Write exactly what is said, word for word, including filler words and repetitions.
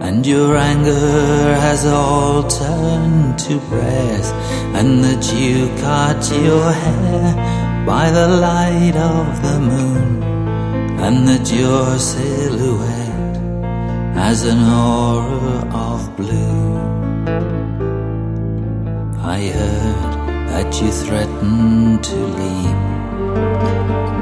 and your anger has all turned to breath, and that you cut your hair by the light of the moon, and that your silhouette has an aura of blue. I heard that you threatened to leave,